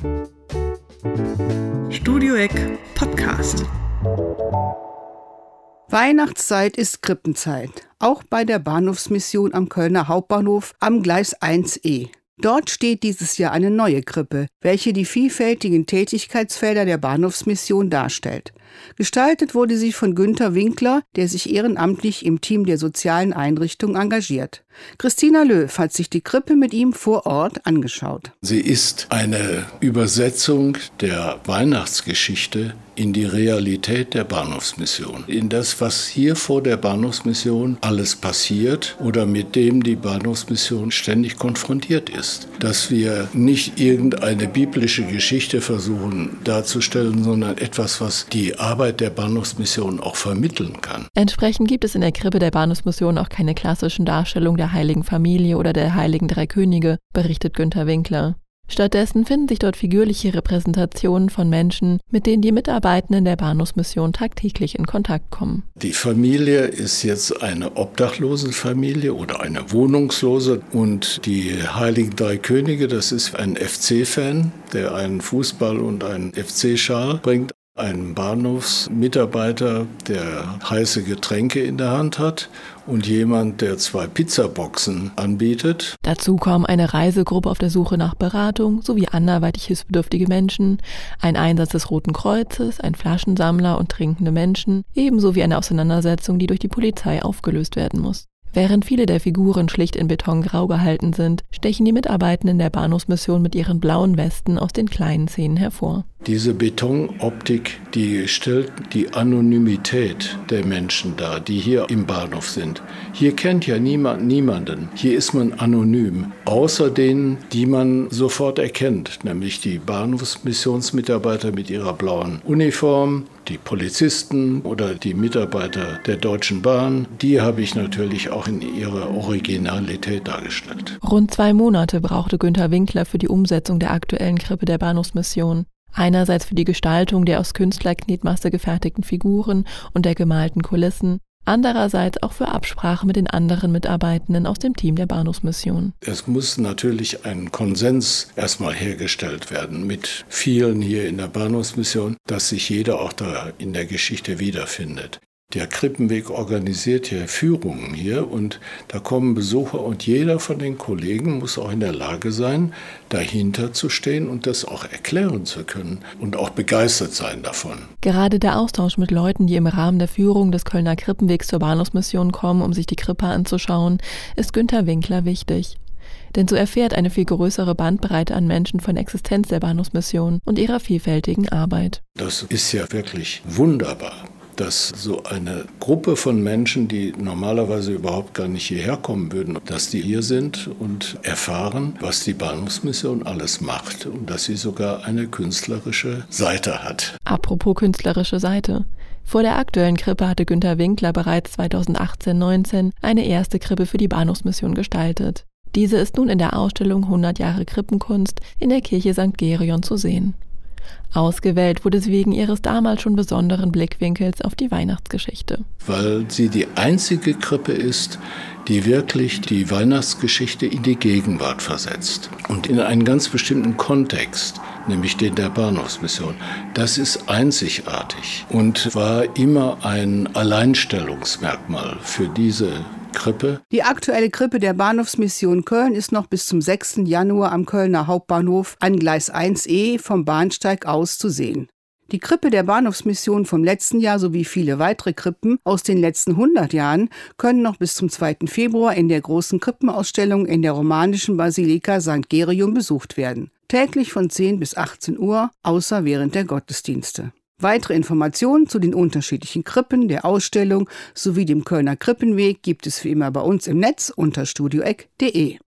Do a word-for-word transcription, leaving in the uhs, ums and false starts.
Studio Eck Podcast. Weihnachtszeit ist Krippenzeit, auch bei der Bahnhofsmission am Kölner Hauptbahnhof am Gleis eins E. Dort steht dieses Jahr eine neue Krippe, welche die vielfältigen Tätigkeitsfelder der Bahnhofsmission darstellt. Gestaltet wurde sie von Günter Winkler, der sich ehrenamtlich im Team der sozialen Einrichtung engagiert. Christina Löw hat sich die Krippe mit ihm vor Ort angeschaut. Sie ist eine Übersetzung der Weihnachtsgeschichte in die Realität der Bahnhofsmission. In das, was hier vor der Bahnhofsmission alles passiert oder mit dem die Bahnhofsmission ständig konfrontiert ist. Dass wir nicht irgendeine biblische Geschichte versuchen darzustellen, sondern etwas, was die Arbeit der Bahnhofsmission auch vermitteln kann. Entsprechend gibt es in der Krippe der Bahnhofsmission auch keine klassischen Darstellungen der Heiligen Familie oder der Heiligen Drei Könige, berichtet Günter Winkler. Stattdessen finden sich dort figürliche Repräsentationen von Menschen, mit denen die Mitarbeitenden der Bahnhofsmission tagtäglich in Kontakt kommen. Die Familie ist jetzt eine Obdachlosenfamilie oder eine Wohnungslose und die Heiligen Drei Könige, das ist ein F C-Fan, der einen Fußball und einen F C-Schal bringt. Ein Bahnhofsmitarbeiter, der heiße Getränke in der Hand hat und jemand, der zwei Pizzaboxen anbietet. Dazu kommen eine Reisegruppe auf der Suche nach Beratung sowie anderweitig hilfsbedürftige Menschen, ein Einsatz des Roten Kreuzes, ein Flaschensammler und trinkende Menschen, ebenso wie eine Auseinandersetzung, die durch die Polizei aufgelöst werden muss. Während viele der Figuren schlicht in Betongrau gehalten sind, stechen die Mitarbeitenden der Bahnhofsmission mit ihren blauen Westen aus den kleinen Szenen hervor. Diese Betonoptik, die stellt die Anonymität der Menschen dar, die hier im Bahnhof sind. Hier kennt ja niemand niemanden. Hier ist man anonym, außer denen, die man sofort erkennt, nämlich die Bahnhofsmissionsmitarbeiter mit ihrer blauen Uniform, die Polizisten oder die Mitarbeiter der Deutschen Bahn. Die habe ich natürlich auch in ihrer Originalität dargestellt. Rund zwei Monate brauchte Günter Winkler für die Umsetzung der aktuellen Krippe der Bahnhofsmission. Einerseits für die Gestaltung der aus Künstlerknetmasse gefertigten Figuren und der gemalten Kulissen, andererseits auch für Absprache mit den anderen Mitarbeitenden aus dem Team der Bahnhofsmission. Es muss natürlich ein Konsens erstmal hergestellt werden mit vielen hier in der Bahnhofsmission, dass sich jeder auch da in der Geschichte wiederfindet. Der Krippenweg organisiert ja Führungen hier und da kommen Besucher und jeder von den Kollegen muss auch in der Lage sein, dahinter zu stehen und das auch erklären zu können und auch begeistert sein davon. Gerade der Austausch mit Leuten, die im Rahmen der Führung des Kölner Krippenwegs zur Bahnhofsmission kommen, um sich die Krippe anzuschauen, ist Günter Winkler wichtig. Denn so erfährt eine viel größere Bandbreite an Menschen von der Existenz der Bahnhofsmission und ihrer vielfältigen Arbeit. Das ist ja wirklich wunderbar, dass so eine Gruppe von Menschen, die normalerweise überhaupt gar nicht hierher kommen würden, dass die hier sind und erfahren, was die Bahnhofsmission alles macht und dass sie sogar eine künstlerische Seite hat. Apropos künstlerische Seite. Vor der aktuellen Krippe hatte Günter Winkler bereits zweitausendachtzehn neunzehn eine erste Krippe für die Bahnhofsmission gestaltet. Diese ist nun in der Ausstellung hundert Jahre Krippenkunst in der Kirche Sankt Gereon zu sehen. Ausgewählt wurde sie wegen ihres damals schon besonderen Blickwinkels auf die Weihnachtsgeschichte. Weil sie die einzige Krippe ist, die wirklich die Weihnachtsgeschichte in die Gegenwart versetzt und in einen ganz bestimmten Kontext, nämlich den der Bahnhofsmission. Das ist einzigartig und war immer ein Alleinstellungsmerkmal für diese Krippe. Die aktuelle Krippe der Bahnhofsmission Köln ist noch bis zum sechsten Januar am Kölner Hauptbahnhof an Gleis eins E vom Bahnsteig aus zu sehen. Die Krippe der Bahnhofsmission vom letzten Jahr sowie viele weitere Krippen aus den letzten hundert Jahren können noch bis zum zweiten Februar in der großen Krippenausstellung in der romanischen Basilika Sankt Gereon besucht werden. Täglich von zehn bis achtzehn Uhr, außer während der Gottesdienste. Weitere Informationen zu den unterschiedlichen Krippen, der Ausstellung sowie dem Kölner Krippenweg gibt es wie immer bei uns im Netz unter studioeck punkt de.